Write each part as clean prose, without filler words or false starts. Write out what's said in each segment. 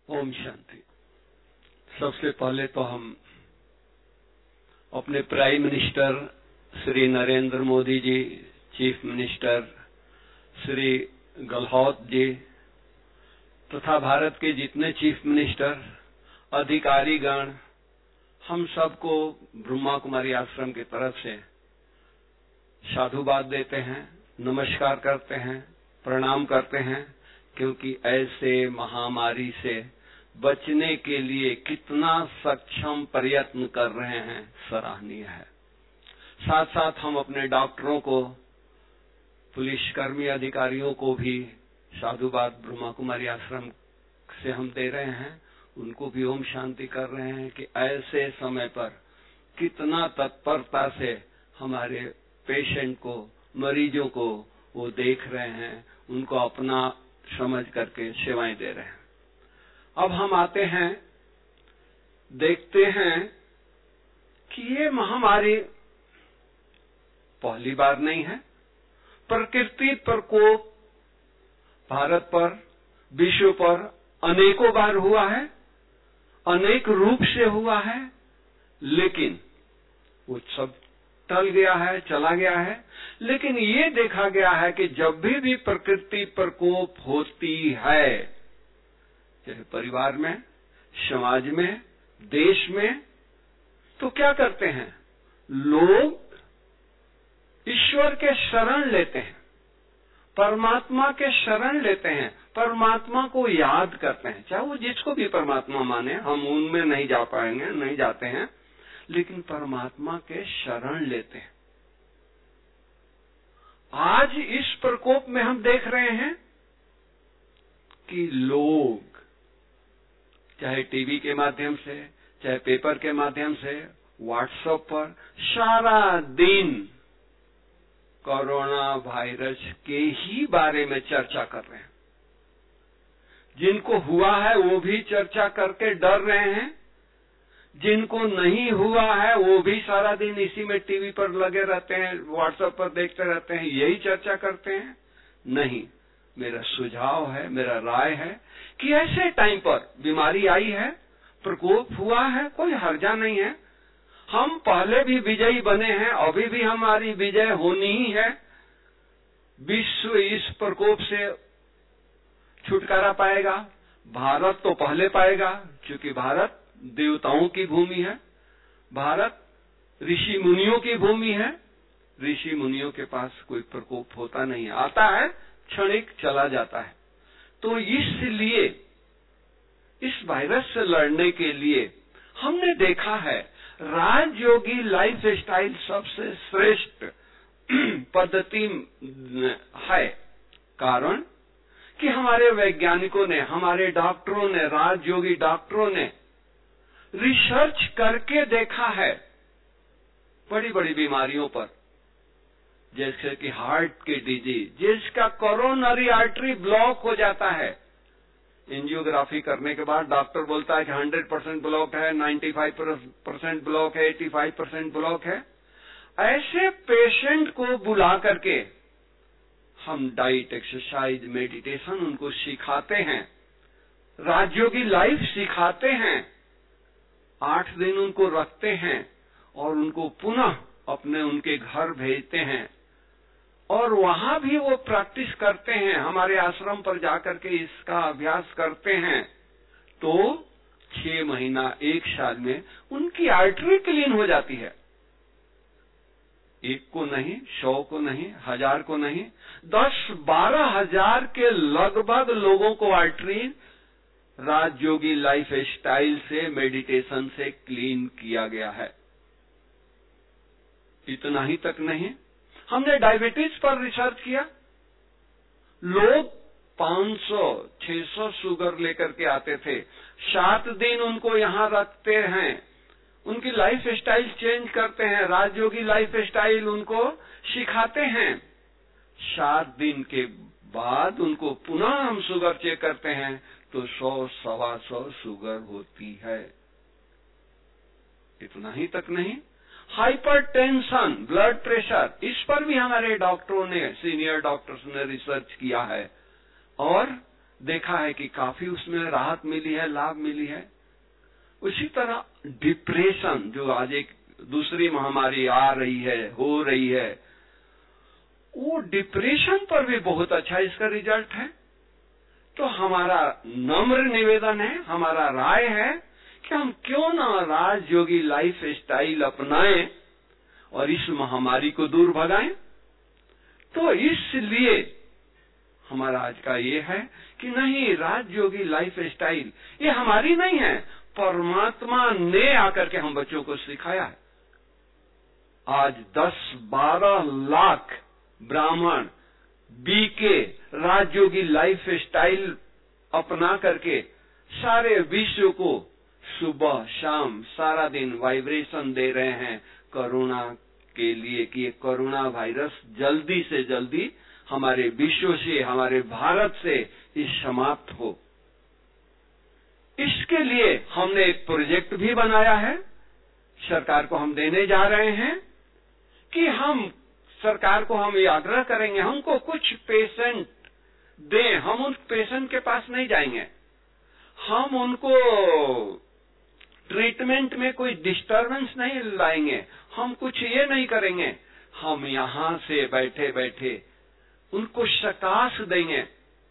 ओम शांति। सबसे पहले तो हम अपने prime minister Shri Narendra Modi ji, chief minister Shri Gehlot ji तथा भारत के जितने चीफ मिनिस्टर, अधिकारीगण, हम सबको ब्रह्मा कुमारी आश्रम की तरफ से साधुवाद देते हैं, नमस्कार करते हैं, प्रणाम करते हैं, क्योंकि ऐसे महामारी से बचने के लिए कितना सक्षम प्रयत्न कर रहे हैं, सराहनीय है। साथ साथ हम अपने डॉक्टरों को, पुलिसकर्मी अधिकारियों को भी साधुवाद ब्रह्मा कुमारी आश्रम से हम दे रहे हैं, उनको भी ओम शांति कर रहे हैं कि ऐसे समय पर कितना तत्परता से हमारे पेशेंट को, मरीजों को वो देख रहे हैं, उनको अपना समझ करके सेवाएं दे रहे हैं। अब हम आते हैं, देखते हैं कि ये महामारी पहली बार नहीं है। प्रकृति प्रकोप भारत पर, विश्व पर अनेकों बार हुआ है, अनेक रूप से हुआ है, लेकिन वो सब टल गया है, चला गया है। लेकिन ये देखा गया है कि जब भी प्रकृति प्रकोप होती है, चाहे परिवार में, समाज में, देश में, तो क्या करते हैं लोग? ईश्वर के शरण लेते हैं, परमात्मा के शरण लेते हैं, परमात्मा को याद करते हैं। चाहे वो जिसको भी परमात्मा माने, हम उनमें नहीं जा पाएंगे, नहीं जाते हैं, लेकिन परमात्मा के शरण लेते हैं। आज इस प्रकोप में हम देख रहे हैं कि लोग चाहे टीवी के माध्यम से, चाहे पेपर के माध्यम से, व्हाट्सएप पर सारा दिन कोरोना वायरस के ही बारे में चर्चा कर रहे हैं। जिनको हुआ है वो भी चर्चा करके डर रहे हैं, जिनको नहीं हुआ है वो भी सारा दिन इसी में टीवी पर लगे रहते हैं, व्हाट्सएप पर देखते रहते हैं, यही चर्चा करते हैं। नहीं, मेरा सुझाव है, मेरा राय है कि ऐसे टाइम पर बीमारी आई है, प्रकोप हुआ है, कोई हर्जा नहीं है। हम पहले भी विजयी बने हैं, अभी भी हमारी विजय होनी ही है। विश्व इस प्रकोप से छुटकारा पाएगा, भारत तो पहले पाएगा, क्योंकि भारत देवताओं की भूमि है, भारत ऋषि मुनियों की भूमि है। ऋषि मुनियों के पास कोई प्रकोप होता नहीं है, आता है, क्षणिक चला जाता है। तो इसलिए इस वायरस से लड़ने के लिए हमने देखा है राजयोगी लाइफ स्टाइल सबसे श्रेष्ठ पद्धति है। कारण कि हमारे वैज्ञानिकों ने, हमारे डॉक्टरों ने, राजयोगी डॉक्टरों ने रिसर्च करके देखा है बड़ी बड़ी बीमारियों पर, जैसे कि हार्ट की डिजीज, जिसका कोरोनरी आर्टरी ब्लॉक हो जाता है। एंजियोग्राफी करने के बाद डॉक्टर बोलता है कि 100% ब्लॉक है, 95% ब्लॉक है, 85% ब्लॉक है। ऐसे पेशेंट को बुला करके हम डाइट, एक्सरसाइज, मेडिटेशन उनको सिखाते हैं, राजयोगी लाइफ सिखाते हैं, 8 दिन उनको रखते हैं और उनको पुनः अपने उनके घर भेजते हैं और वहां भी वो प्रैक्टिस करते हैं, हमारे आश्रम पर जाकर के इसका अभ्यास करते हैं। तो 6 महीना, 1 साल में उनकी आर्टरी क्लीन हो जाती है। 1 को नहीं, 100 को नहीं, 1000 को नहीं, 10-12 हजार के लगभग लोगों को आर्टरी राजयोगी लाइफ स्टाइल से, मेडिटेशन से क्लीन किया गया है। इतना ही तक नहीं, हमने डायबिटीज पर रिसर्च किया। लोग 500-600 शुगर लेकर के आते थे, 7 दिन उनको यहां रखते हैं, उनकी लाइफ स्टाइल चेंज करते हैं, राजयोगी लाइफ स्टाइल उनको सिखाते हैं। 7 दिन के बाद उनको पुनः हम शुगर चेक करते हैं तो 100-125 शुगर होती है। इतना ही तक नहीं, हाइपरटेंशन, ब्लड प्रेशर, इस पर भी हमारे डॉक्टरों ने, सीनियर डॉक्टर्स ने रिसर्च किया है और देखा है कि काफी उसमें राहत मिली है, लाभ मिली है। उसी तरह डिप्रेशन, जो आज एक दूसरी महामारी आ रही है, हो रही है, वो डिप्रेशन पर भी बहुत अच्छा इसका रिजल्ट है। तो हमारा नम्र निवेदन है, हमारा राय है कि हम क्यों ना राजयोगी लाइफ स्टाइल अपनाएं और इस महामारी को दूर भगाएं। तो इसलिए हमारा आज का ये है कि नहीं, राजयोगी लाइफ स्टाइल ये हमारी नहीं है, परमात्मा ने आकर के हम बच्चों को सिखाया है। आज 10-12 लाख ब्राह्मण बीके राजयोगी लाइफ स्टाइल अपना करके सारे विश्व को सुबह शाम सारा दिन वाइब्रेशन दे रहे हैं करुणा के लिए कि ये कोरोना वायरस जल्दी से जल्दी हमारे विश्व से, हमारे भारत से इस समाप्त हो। इसके लिए हमने एक प्रोजेक्ट भी बनाया है, सरकार को हम देने जा रहे हैं कि हम सरकार को हम ये आग्रह करेंगे, हमको कुछ पेशेंट दें। हम उन पेशेंट के पास नहीं जाएंगे, हम उनको ट्रीटमेंट में कोई डिस्टरबेंस नहीं लाएंगे, हम कुछ ये नहीं करेंगे। हम यहां से बैठे बैठे उनको सकाश देंगे,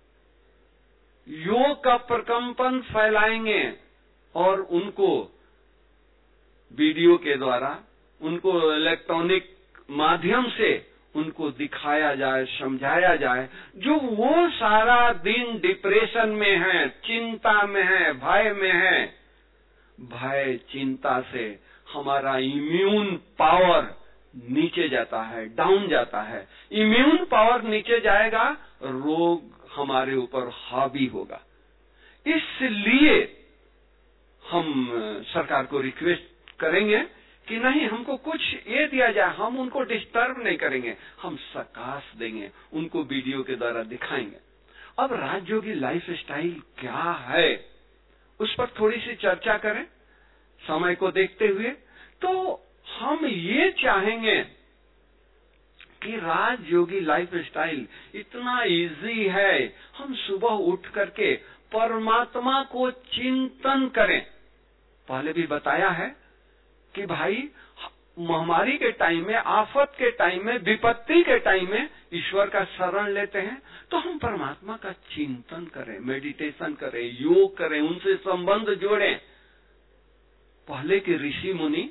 योग का प्रकंपन फैलाएंगे और उनको वीडियो के द्वारा, उनको इलेक्ट्रॉनिक माध्यम से उनको दिखाया जाए, समझाया जाए। जो वो सारा दिन डिप्रेशन में है, चिंता में है, भय में है, भय चिंता से हमारा इम्यून पावर नीचे जाता है, डाउन जाता है। इम्यून पावर नीचे जाएगा, रोग हमारे ऊपर हावी होगा। इसलिए हम सरकार को रिक्वेस्ट करेंगे कि नहीं, हमको कुछ ये दिया जाए, हम उनको डिस्टर्ब नहीं करेंगे, हम सकाश देंगे, उनको वीडियो के द्वारा दिखाएंगे। अब राजयोगी लाइफ स्टाइल क्या है, उस पर थोड़ी सी चर्चा करें समय को देखते हुए। तो हम ये चाहेंगे कि राजयोगी लाइफ स्टाइल इतना इजी है, हम सुबह उठ करके परमात्मा को चिंतन करें। पहले भी बताया है कि भाई महामारी के टाइम में, आफत के टाइम में, विपत्ति के टाइम में ईश्वर का शरण लेते हैं, तो हम परमात्मा का चिंतन करें, मेडिटेशन करें, योग करें, उनसे संबंध जोड़ें। पहले के ऋषि मुनि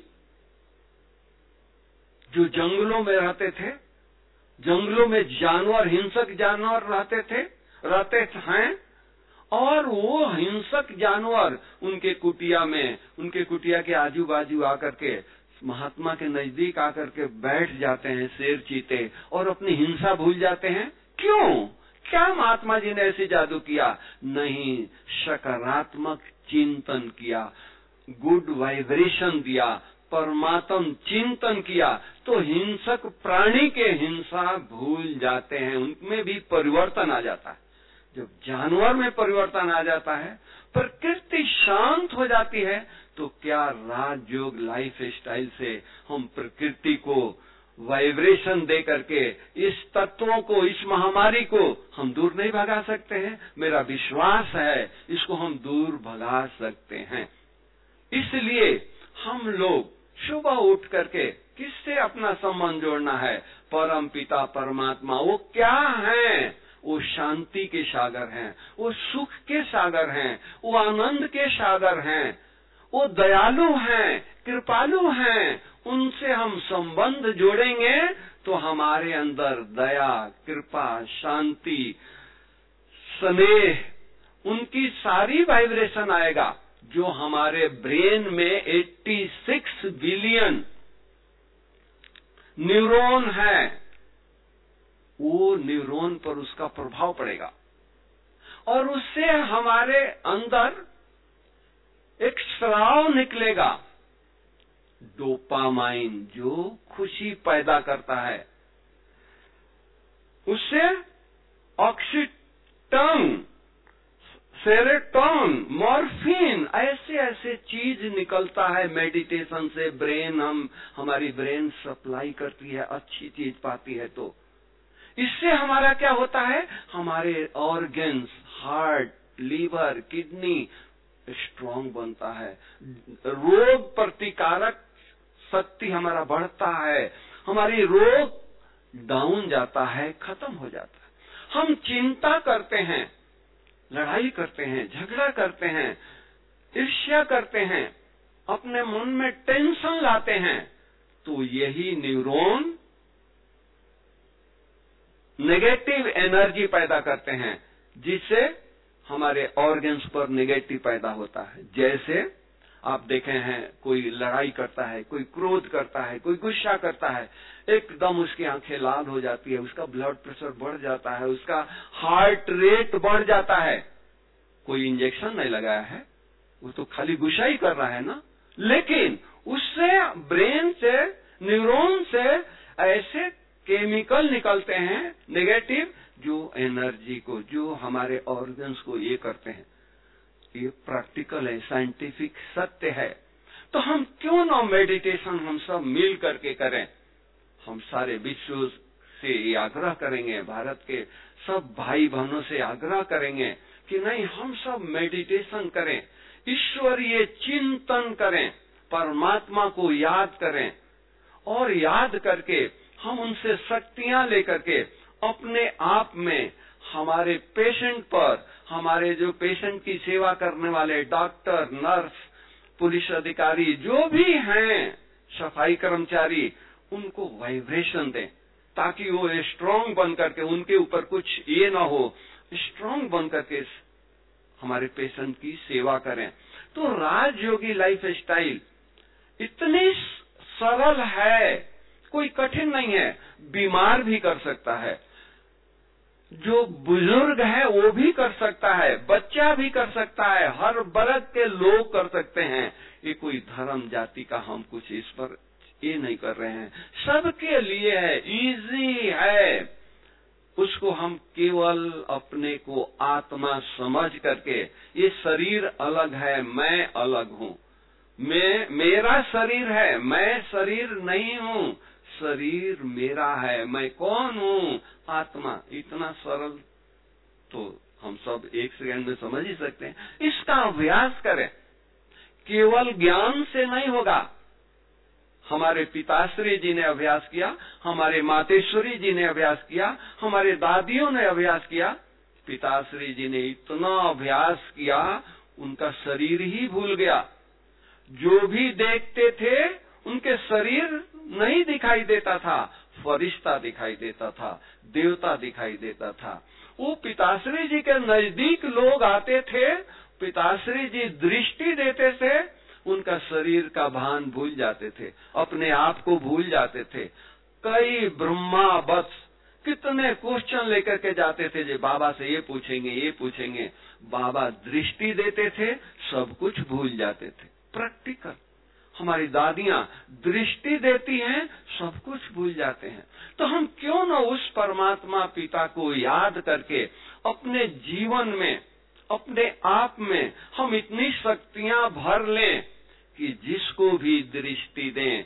जो जंगलों में रहते थे, जंगलों में जानवर, हिंसक जानवर रहते हैं, और वो हिंसक जानवर उनके कुटिया में, उनके कुटिया के आजू बाजू आकर के महात्मा के नजदीक आकर के बैठ जाते हैं, शेर चीते, और अपनी हिंसा भूल जाते हैं। क्यों? क्या महात्मा जी ने ऐसे जादू किया? नहीं, सकारात्मक चिंतन किया, गुड वाइब्रेशन दिया, परमात्म चिंतन किया, तो हिंसक प्राणी के हिंसा भूल जाते हैं, उनमें भी परिवर्तन आ जाता है। जब जानवर में परिवर्तन आ जाता है, प्रकृति शांत हो जाती है, तो क्या राजयोग लाइफ स्टाइल से हम प्रकृति को वाइब्रेशन दे करके इस तत्वों को, इस महामारी को हम दूर नहीं भगा सकते हैं? मेरा विश्वास है इसको हम दूर भगा सकते हैं। इसलिए हम लोग सुबह उठ करके किससे अपना संबंध जोड़ना है? परम पिता परमात्मा। वो क्या है? वो शांति के सागर हैं, वो सुख के सागर हैं, वो आनंद के सागर हैं, वो दयालु हैं, कृपालु हैं। उनसे हम संबंध जोड़ेंगे तो हमारे अंदर दया, कृपा, शांति, स्नेह, उनकी सारी वाइब्रेशन आएगा। जो हमारे ब्रेन में 86 बिलियन न्यूरॉन है, वो न्यूरॉन पर उसका प्रभाव पड़ेगा और उससे हमारे अंदर एक स्राव निकलेगा, डोपामाइन, जो खुशी पैदा करता है। उससे ऑक्सीटोन, सेरोटोन, मॉर्फिन, ऐसे ऐसे चीज निकलता है मेडिटेशन से। ब्रेन, हमारी ब्रेन सप्लाई करती है, अच्छी चीज पाती है। तो इससे हमारा क्या होता है? हमारे organs, heart, liver, kidney strong बनता है, रोग प्रतिकारक शक्ति हमारा बढ़ता है, हमारी रोग डाउन जाता है, खत्म हो जाता है। हम चिंता करते हैं, लड़ाई करते हैं, झगड़ा करते हैं, ईर्ष्या करते हैं, अपने मन में टेंशन लाते हैं, तो यही न्यूरॉन नेगेटिव एनर्जी पैदा करते हैं, जिससे हमारे ऑर्गन्स पर नेगेटिव पैदा होता है। जैसे आप देखे हैं, कोई लड़ाई करता है, कोई क्रोध करता है, कोई गुस्सा करता है, एकदम उसकी आंखें लाल हो जाती है, उसका ब्लड प्रेशर बढ़ जाता है, उसका हार्ट रेट बढ़ जाता है। कोई इंजेक्शन नहीं लगाया है, वो तो खाली गुस्सा ही कर रहा है ना, लेकिन उससे ब्रेन से, न्यूरॉन से ऐसे केमिकल निकलते हैं नेगेटिव, जो एनर्जी को, जो हमारे ऑर्गन्स को ये करते हैं। ये प्रैक्टिकल है, साइंटिफिक सत्य है। तो हम क्यों ना मेडिटेशन हम सब मिल करके करें। हम सारे विश्व से ये आग्रह करेंगे, भारत के सब भाई बहनों से आग्रह करेंगे कि नहीं, हम सब मेडिटेशन करें, ईश्वरीय चिंतन करें, परमात्मा को याद करें, और याद करके हम उनसे शक्तियां लेकर के अपने आप में, हमारे पेशेंट पर, हमारे जो पेशेंट की सेवा करने वाले डॉक्टर, नर्स, पुलिस अधिकारी जो भी हैं, सफाई कर्मचारी, उनको वाइब्रेशन दें, ताकि वो स्ट्रांग बन करके, उनके ऊपर कुछ ये ना हो, स्ट्रांग बन करके हमारे पेशेंट की सेवा करें। तो राजयोगी लाइफ स्टाइल इतनी सरल है, कोई कठिन नहीं है, बीमार भी कर सकता है, जो बुजुर्ग है वो भी कर सकता है, बच्चा भी कर सकता है, हर वर्ग के लोग कर सकते हैं। ये कोई धर्म जाति का हम कुछ इस पर ये नहीं कर रहे हैं, सबके लिए है, इजी है। उसको हम केवल अपने को आत्मा समझ करके, ये शरीर अलग है, मैं अलग हूँ, मेरा शरीर है, मैं शरीर नहीं हूँ, शरीर मेरा है, मैं कौन हूँ, आत्मा। इतना सरल तो हम सब एक सेकंड में समझ ही सकते हैं। इसका अभ्यास करें, केवल ज्ञान से नहीं होगा। हमारे पिताश्री जी ने अभ्यास किया, हमारे मातेश्वरी जी ने अभ्यास किया, हमारे दादियों ने अभ्यास किया। पिताश्री जी ने इतना अभ्यास किया, उनका शरीर ही भूल गया। जो भी देखते थे उनके शरीर नहीं दिखाई देता था, फरिश्ता दिखाई देता था, देवता दिखाई देता था। वो पिताश्री जी के नजदीक लोग आते थे, पिताश्री जी दृष्टि देते थे, उनका शरीर का भान भूल जाते थे, अपने आप को भूल जाते थे। कई ब्रह्मा वत्स कितने क्वेश्चन लेकर के जाते थे, जो बाबा से ये पूछेंगे, ये पूछेंगे। बाबा दृष्टि देते थे, सब कुछ भूल जाते थे। प्रैक्टिकल हमारी दादियां दृष्टि देती हैं, सब कुछ भूल जाते हैं। तो हम क्यों न उस परमात्मा पिता को याद करके अपने जीवन में, अपने आप में हम इतनी शक्तियां भर लें कि जिसको भी दृष्टि दें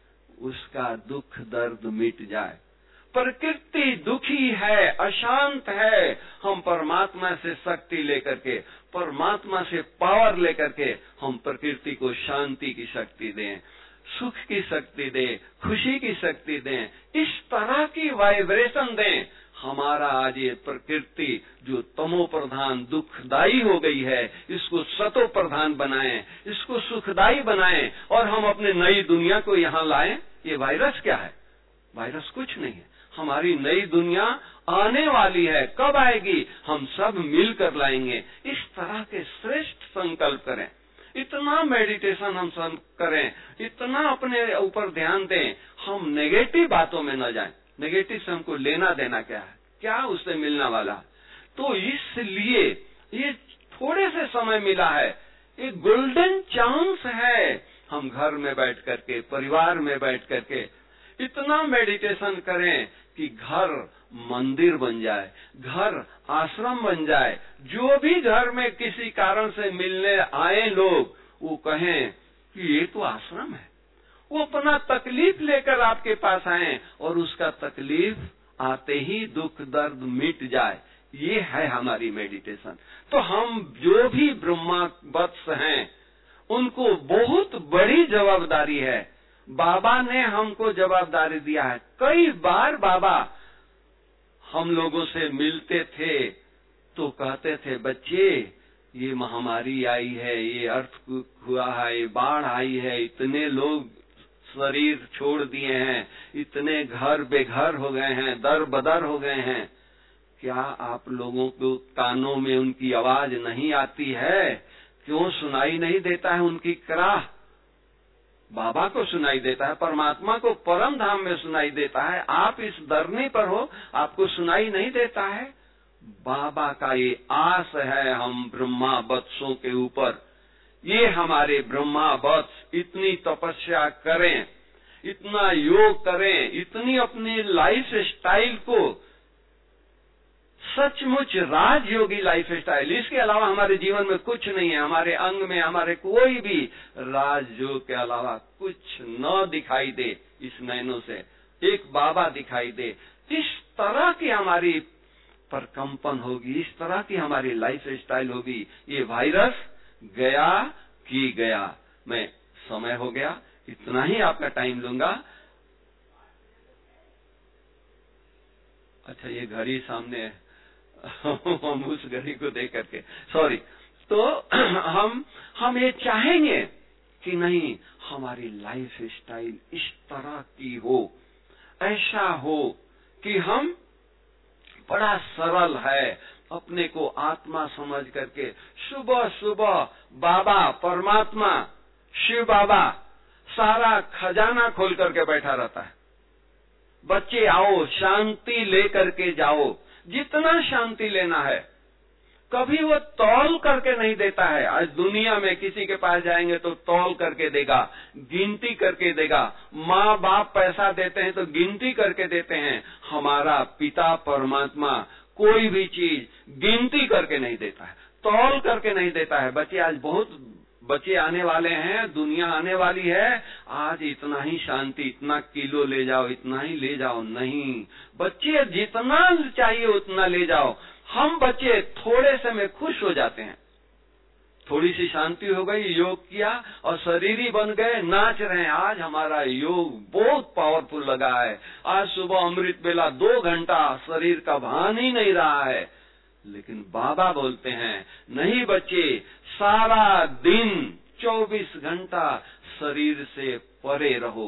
उसका दुख दर्द मिट जाए। प्रकृति दुखी है, अशांत है, हम परमात्मा से शक्ति लेकर के, परमात्मा से पावर लेकर के हम प्रकृति को शांति की शक्ति दें, सुख की शक्ति दें, खुशी की शक्ति दें, इस तरह की वाइब्रेशन दें। हमारा आज ये प्रकृति जो तमो प्रधान दुखदाई हो गई है, इसको सतो प्रधान बनाएं, इसको सुखदाई बनाएं, और हम अपने नई दुनिया को यहाँ लाएं। ये वायरस क्या है? वायरस कुछ नहीं है, हमारी नई दुनिया आने वाली है। कब आएगी? हम सब मिलकर लाएंगे। इस तरह के श्रेष्ठ संकल्प करें, इतना मेडिटेशन हम सब करें, इतना अपने ऊपर ध्यान दें, हम नेगेटिव बातों में न जाएं। नेगेटिव से हमको लेना देना क्या है? क्या उससे मिलना वाला? तो इसलिए ये थोड़े से समय मिला है, ये गोल्डन चांस है। हम घर में बैठ करके, परिवार में बैठ करके इतना मेडिटेशन करें कि घर मंदिर बन जाए, घर आश्रम बन जाए। जो भी घर में किसी कारण से मिलने आए लोग, वो कहें कि ये तो आश्रम है। वो अपना तकलीफ लेकर आपके पास आए और उसका तकलीफ आते ही दुख दर्द मिट जाए। ये है हमारी मेडिटेशन। तो हम जो भी ब्रह्मा वत्स हैं, उनको बहुत बड़ी जवाबदारी है। बाबा ने हमको जवाबदारी दिया है। कई बार बाबा हम लोगों से मिलते थे तो कहते थे, बच्चे ये महामारी आई है, ये अर्थक्वेक हुआ है, ये बाढ़ आई है, इतने लोग शरीर छोड़ दिए हैं, इतने घर बेघर हो गए हैं, दर बदर हो गए हैं, क्या आप लोगों को कानों में उनकी आवाज नहीं आती है? क्यों सुनाई नहीं देता है उनकी कराह? बाबा को सुनाई देता है, परमात्मा को परम धाम में सुनाई देता है। आप इस धरनी पर हो, आपको सुनाई नहीं देता है? बाबा का ये आस है हम ब्रह्मा वत्सों के ऊपर। ये हमारे ब्रह्मा वत्स इतनी तपस्या करें, इतना योग करें, इतनी अपनी लाइफ स्टाइल को सचमुच राजयोगी लाइफ स्टाइल, इसके अलावा हमारे जीवन में कुछ नहीं है। हमारे अंग में हमारे कोई भी राजयोग के अलावा कुछ न दिखाई दे। इस नैनों से एक बाबा दिखाई दे। इस तरह की हमारी परकंपन होगी, इस तरह की हमारी लाइफ स्टाइल होगी। ये वायरस गया कि गया। मैं समय हो गया, इतना ही आपका टाइम लूंगा। अच्छा, ये घड़ी सामने है। हम उस घड़ी को देख करके सॉरी। तो हम ये चाहेंगे कि नहीं, हमारी लाइफ स्टाइल इस तरह की हो, ऐसा हो कि हम बड़ा सरल है, अपने को आत्मा समझ करके सुबह सुबह बाबा परमात्मा शिव बाबा सारा खजाना खोल करके बैठा रहता है। बच्चे आओ, शांति लेकर के जाओ, जितना शांति लेना है। कभी वो तौल करके नहीं देता है। आज दुनिया में किसी के पास जाएंगे तो तौल करके देगा, गिनती करके देगा। माँ बाप पैसा देते हैं तो गिनती करके देते हैं। हमारा पिता परमात्मा कोई भी चीज गिनती करके नहीं देता है, तौल करके नहीं देता है। बच्चे आज बहुत बच्चे आने वाले हैं, दुनिया आने वाली है। आज इतना ही शांति, इतना किलो ले जाओ, इतना ही ले जाओ, नहीं। बच्चे जितना चाहिए उतना ले जाओ। हम बच्चे थोड़े से में खुश हो जाते हैं। थोड़ी सी शांति हो गई, योग किया और शरीर ही बन गए, नाच रहे हैं। आज हमारा योग बहुत पावरफुल लगा है। आज सुबह अमृत बेला 2 घंटा शरीर का भान ही नहीं रहा है। लेकिन बाबा बोलते हैं, नहीं बच्चे, सारा दिन 24 घंटा शरीर से परे रहो,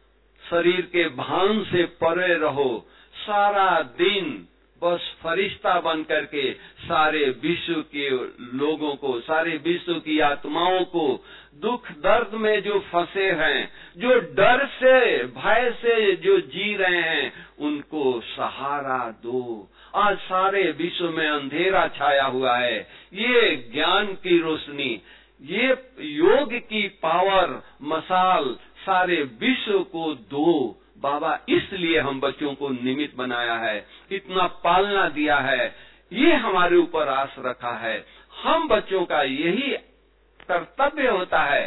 शरीर के भान से परे रहो। सारा दिन बस फरिश्ता बन करके सारे विश्व के लोगों को, सारे विश्व की आत्माओं को, दुख दर्द में जो फंसे हैं, जो डर से भय से जो जी रहे हैं, उनको सहारा दो। आज सारे विश्व में अंधेरा छाया हुआ है। ये ज्ञान की रोशनी, ये योग की पावर मसाल सारे विश्व को दो। बाबा इसलिए हम बच्चों को निमित्त बनाया है, इतना पालना दिया है, ये हमारे ऊपर आस रखा है। हम बच्चों का यही कर्तव्य होता है।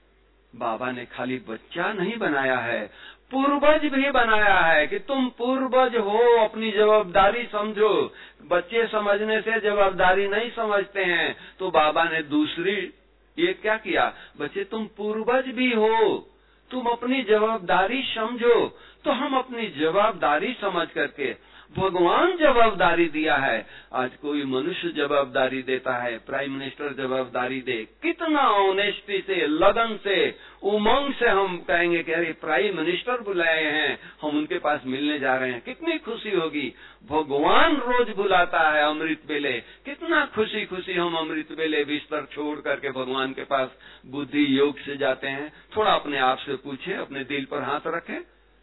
बाबा ने खाली बच्चा नहीं बनाया है, पूर्वज भी बनाया है कि तुम पूर्वज हो, अपनी जवाबदारी समझो। बच्चे समझने से जवाबदारी नहीं समझते हैं। तो बाबा ने दूसरी ये क्या किया, बच्चे तुम पूर्वज भी हो, तुम अपनी जवाबदारी समझो। तो हम अपनी जवाबदारी समझ करके, भगवान जवाबदारी दिया है। आज कोई मनुष्य जवाबदारी देता है, प्राइम मिनिस्टर जवाबदारी दे, कितना ऑनेस्टी से, लगन से, उमंग से हम कहेंगे कि अरे प्राइम मिनिस्टर बुलाए हैं, हम उनके पास मिलने जा रहे हैं, कितनी खुशी होगी। भगवान रोज बुलाता है अमृत बेले, कितना खुशी खुशी हम अमृत बेले बिस्तर छोड़ करके भगवान के पास बुद्धि योग से जाते हैं। थोड़ा अपने आप से पूछे, अपने दिल पर हाथ रखें।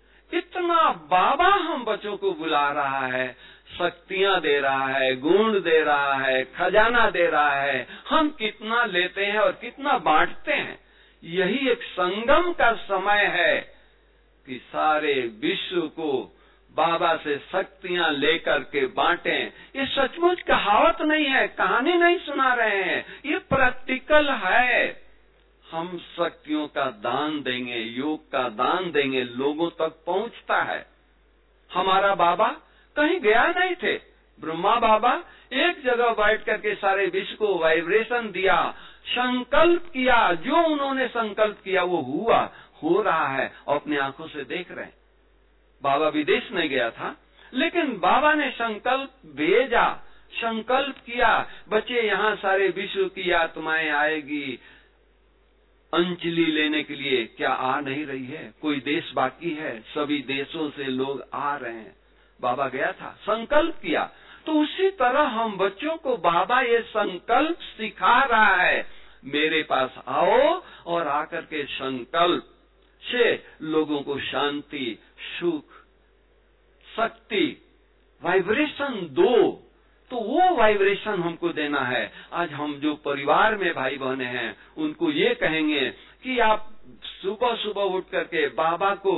इतना बाबा हम बच्चों को बुला रहा है, शक्तियां दे रहा है, गुण दे रहा है, खजाना दे रहा है। हम कितना लेते हैं और कितना बांटते हैं। यही एक संगम का समय है कि सारे विश्व को बाबा से शक्तियां लेकर के बांटें। ये सचमुच कहावत नहीं है, कहानी नहीं सुना रहे हैं, ये प्रैक्टिकल है। हम शक्तियों का दान देंगे, योग का दान देंगे, लोगों तक पहुंचता है। हमारा बाबा कहीं गया नहीं थे, ब्रह्मा बाबा एक जगह बैठ करके सारे विश्व को वाइब्रेशन दिया, संकल्प किया, जो उन्होंने संकल्प किया वो हुआ, हो रहा है, अपने आंखों से देख रहे हैं। बाबा विदेश नहीं गया था, लेकिन बाबा ने संकल्प भेजा, संकल्प किया, बच्चे यहाँ सारे विश्व की आत्माएं आएगी अंजलि लेने के लिए, क्या आ नहीं रही है? कोई देश बाकी है? सभी देशों से लोग आ रहे हैं। बाबा गया था, संकल्प किया। तो उसी तरह हम बच्चों को बाबा ये संकल्प सिखा रहा है, मेरे पास आओ और आकर के संकल्प से लोगों को शांति, सुख, शक्ति, वाइब्रेशन दो। तो वो वाइब्रेशन हमको देना है। आज हम जो परिवार में भाई बहने हैं उनको ये कहेंगे कि आप सुबह सुबह उठ करके बाबा को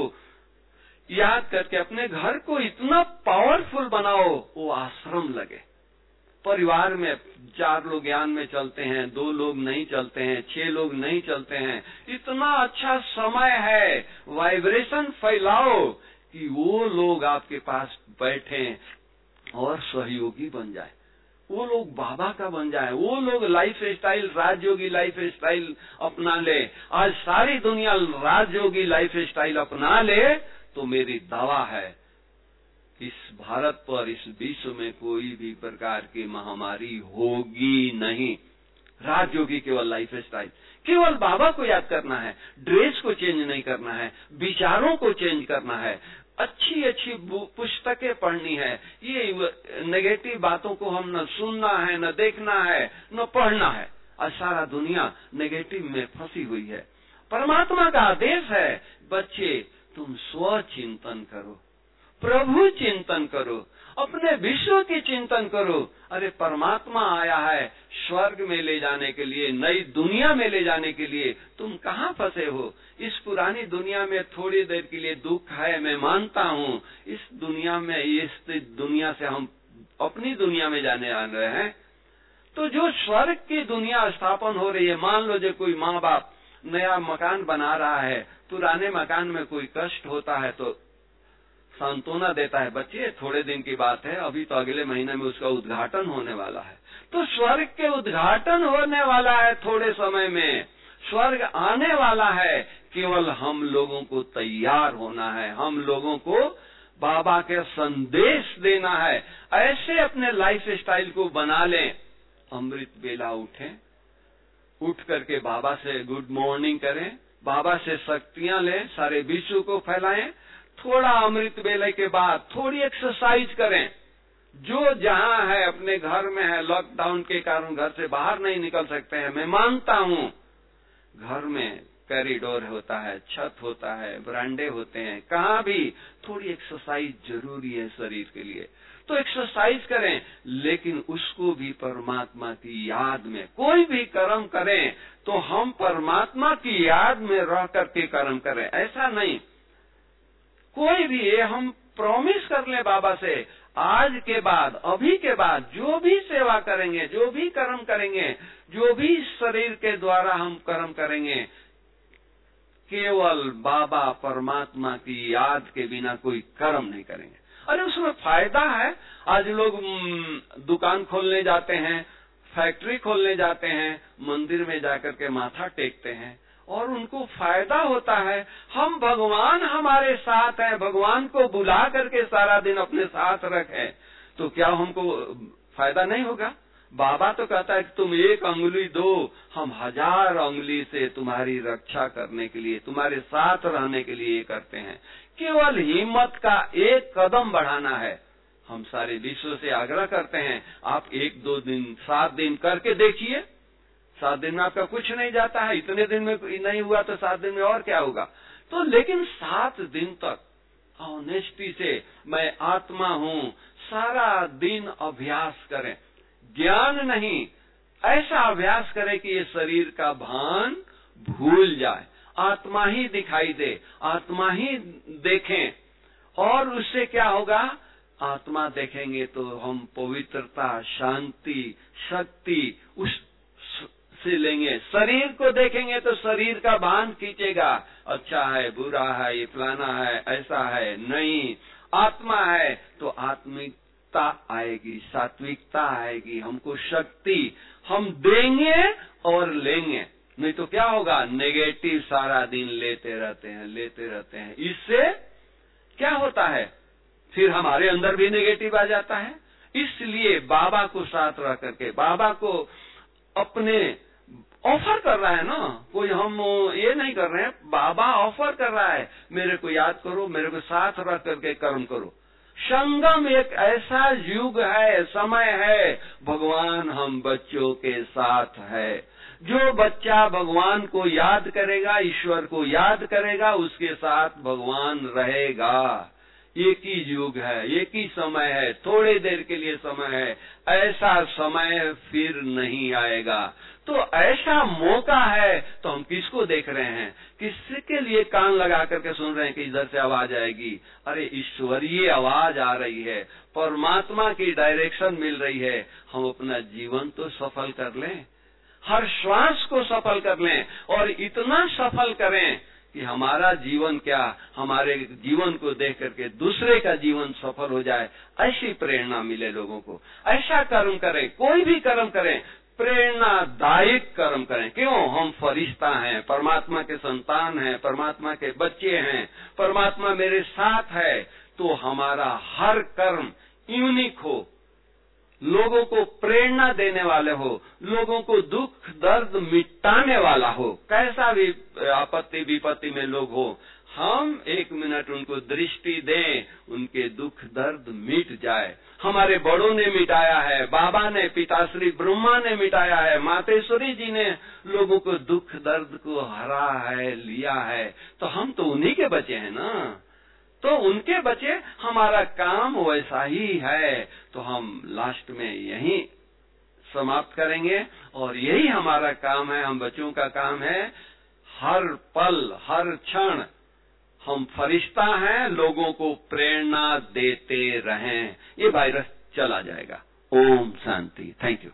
याद करके अपने घर को इतना पावरफुल बनाओ, वो आश्रम लगे। परिवार में 4 लोग ज्ञान में चलते हैं, 2 लोग नहीं चलते हैं, 6 लोग नहीं चलते हैं, इतना अच्छा समय है, वाइब्रेशन फैलाओ कि वो लोग आपके पास बैठे और सहयोगी बन जाए, वो लोग बाबा का बन जाए, वो लोग lifestyle, rajyogi lifestyle अपना ले। आज सारी दुनिया राजयोगी लाइफ स्टाइल अपना ले तो मेरी दावा है इस भारत पर, इस विश्व में कोई भी प्रकार की महामारी होगी नहीं। राजयोगी केवल लाइफ स्टाइल, केवल बाबा को याद करना है, ड्रेस को चेंज नहीं करना है, विचारों को चेंज करना है, अच्छी अच्छी पुस्तकें पढ़नी है। ये नेगेटिव बातों को हम न सुनना है, न देखना है, न पढ़ना है। आज सारा दुनिया नेगेटिव में फंसी हुई है। परमात्मा का आदेश है, बच्चे तुम स्व चिंतन करो, प्रभु चिंतन करो, अपने विश्व की चिंतन करो। अरे परमात्मा आया है स्वर्ग में ले जाने के लिए, नई दुनिया में ले जाने के लिए। तुम कहाँ फंसे हो? इस पुरानी दुनिया में थोड़ी देर के लिए दुख है, मैं मानता हूँ। इस दुनिया में, इस दुनिया से हम अपनी दुनिया में जाने आ रहे हैं। तो जो स्वर्ग की दुनिया स्थापन हो रही है, मान लो जो कोई माँ बाप नया मकान बना रहा है, पुराने मकान में कोई कष्ट होता है तो सांत्वना देता है, बच्चे थोड़े दिन की बात है, अभी तो अगले महीने में उसका उद्घाटन होने वाला है। तो स्वर्ग के उद्घाटन होने वाला है, थोड़े समय में स्वर्ग आने वाला है। केवल हम लोगों को तैयार होना है, हम लोगों को बाबा के संदेश देना है। ऐसे अपने लाइफ स्टाइल को बना लें। अमृत बेला उठें, उठ करके बाबा से गुड मॉर्निंग करें, बाबा से शक्तियां लें, सारे विश्व को फैलाएं। थोड़ा अमृत बेले के बाद थोड़ी एक्सरसाइज करें। जो जहां है अपने घर में है, लॉकडाउन के कारण घर से बाहर नहीं निकल सकते हैं, मैं मानता हूँ। घर में कॉरिडोर होता है, छत होता है, बरांडे होते हैं, कहाँ भी थोड़ी एक्सरसाइज जरूरी है शरीर के लिए। तो एक्सरसाइज करें, लेकिन उसको भी परमात्मा की याद में। कोई भी कर्म करें तो हम परमात्मा की याद में रह करके कर्म करें, ऐसा नहीं। कोई भी ये हम प्रॉमिस कर ले बाबा से, आज के बाद, अभी के बाद जो भी सेवा करेंगे, जो भी कर्म करेंगे, जो भी शरीर के द्वारा हम कर्म करेंगे, केवल बाबा परमात्मा की याद के बिना कोई कर्म नहीं करेंगे। अरे उसमें फायदा है। आज लोग दुकान खोलने जाते हैं, फैक्ट्री खोलने जाते हैं, मंदिर में जाकर के माथा टेकते हैं और उनको फायदा होता है। हम भगवान हमारे साथ हैं, भगवान को बुला करके सारा दिन अपने साथ रखें तो क्या हमको फायदा नहीं होगा? बाबा तो कहता है कि तुम 1 अंगुली दो, हम 1000 अंगुली से तुम्हारी रक्षा करने के लिए, तुम्हारे साथ रहने के लिए करते हैं। केवल हिम्मत का 1 कदम बढ़ाना है। हम सारे विश्व से आग्रह करते हैं, आप 1-2 दिन, 7 दिन करके देखिए। 7 दिन में आपका कुछ नहीं जाता है, इतने दिन में नहीं हुआ तो 7 दिन में और क्या होगा? तो लेकिन 7 दिन तक ऑनेस्टी से मैं आत्मा हूँ, सारा दिन अभ्यास करें। ज्ञान नहीं, ऐसा अभ्यास करें कि ये शरीर का भान भूल जाए, आत्मा ही दिखाई दे, आत्मा ही देखें। और उससे क्या होगा? आत्मा देखेंगे तो हम पवित्रता, शांति, शक्ति उस से लेंगे। शरीर को देखेंगे तो शरीर का भान खींचेगा, अच्छा है, बुरा है, ये फलाना है, ऐसा है, नहीं। आत्मा है तो आत्मिक सात्विकता आएगी, सात्विकता आएगी, हमको शक्ति, हम देंगे और लेंगे। नहीं तो क्या होगा, नेगेटिव सारा दिन लेते रहते हैं। इससे क्या होता है, फिर हमारे अंदर भी नेगेटिव आ जाता है। इसलिए बाबा को साथ रह करके, बाबा को अपने ऑफर कर रहा है ना, कोई हम ये नहीं कर रहे हैं, बाबा ऑफर कर रहा है, मेरे को याद करो, मेरे को साथ रह करके कर्म करो। संगम एक ऐसा युग है, समय है, भगवान हम बच्चों के साथ है। जो बच्चा भगवान को याद करेगा, ईश्वर को याद करेगा, उसके साथ भगवान रहेगा। एक ही युग है, एक ही समय है, थोड़े देर के लिए समय है, ऐसा समय फिर नहीं आएगा। तो ऐसा मौका है, तो हम किसको देख रहे हैं, किसके लिए कान लगा करके सुन रहे हैं कि इधर से आवाज आएगी। अरे ईश्वरीय आवाज आ रही है, परमात्मा की डायरेक्शन मिल रही है। हम अपना जीवन तो सफल कर लें, हर श्वास को सफल कर लें, और इतना सफल करें कि हमारा जीवन क्या, हमारे जीवन को देख करके दूसरे का जीवन सफल हो जाए। ऐसी प्रेरणा मिले लोगों को। ऐसा कर्म करें, कोई भी कर्म करें, प्रेरणादायक कर्म करें। क्यों, हम फरिश्ता हैं, परमात्मा के संतान हैं, परमात्मा के बच्चे हैं, परमात्मा मेरे साथ है। तो हमारा हर कर्म यूनिक हो, लोगों को प्रेरणा देने वाले हो, लोगों को दुख दर्द मिटाने वाला हो। कैसा भी आपत्ति विपत्ति में लोग हो, हम 1 मिनट उनको दृष्टि दें, उनके दुख दर्द मिट जाए। हमारे बड़ों ने मिटाया है, बाबा ने, पिताश्री ब्रह्मा ने मिटाया है, मातेश्वरी जी ने लोगों को दुख दर्द को हरा है, लिया है। तो हम तो उन्हीं के बच्चे हैं ना, तो उनके बच्चे, हमारा काम वैसा ही है। तो हम लास्ट में यही समाप्त करेंगे, और यही हमारा काम है, हम बच्चों का काम है। हर पल, हर क्षण हम फरिश्ता हैं, लोगों को प्रेरणा देते रहें। ये वायरस चला जाएगा। ओम शांति। Thank you.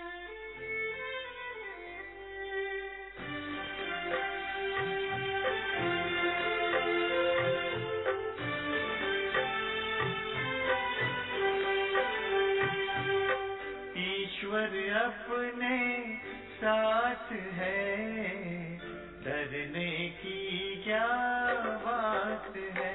अपने साथ है, डरने की क्या बात है।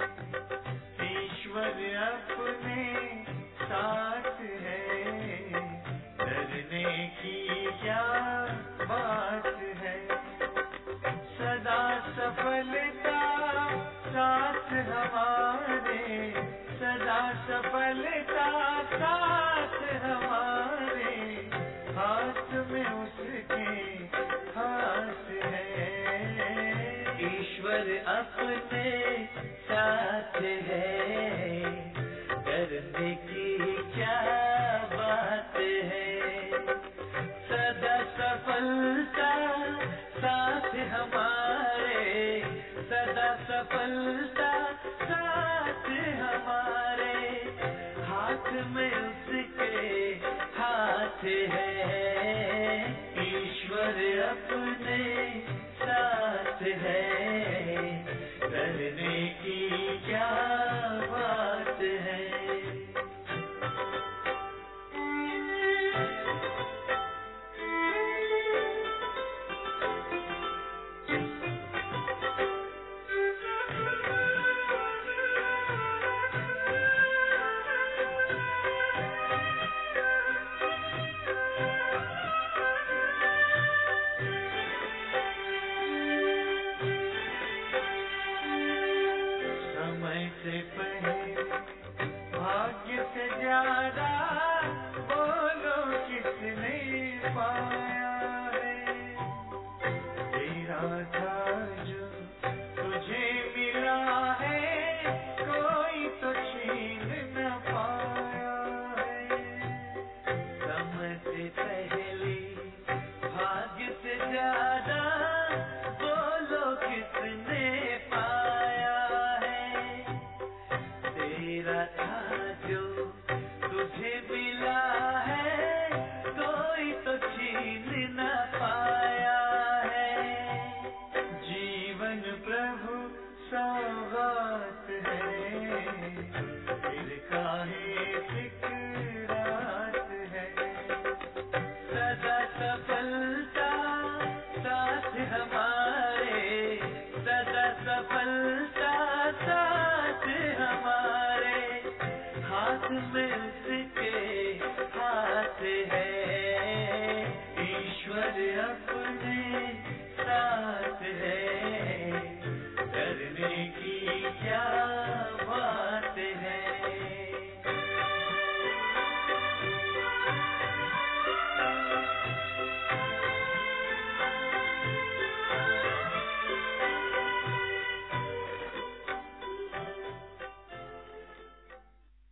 ईश्वर अपने साथ है, डरने की क्या बात है। सदा सफलता साथ हमारे, सदा सफलता साथ हमारे, हाथ में उसके हाथ है। ईश्वर अपने साथ है, डरने की क्या बात है। सदा सफलता साथ हमारे, सदा सफलता साथ हमारे, हाथ में उसके हाथ है। ईश्वर अपने साथ है, डरने की क्या बात है। भाग्य से ज्यादा बोलो किसने पाया है। तेरा था जो तुझे मिला है, कोई तो छीन न पाया है। समय से पहले भाग्य से ज्यादा बोलो किसने पाया है। तेरा था जो तुझे मिला है, कोई तो छीन न पाया है। जीवन प्रभु सौगात है, फिर काहे में उसके हाथ है। ईश्वर अपने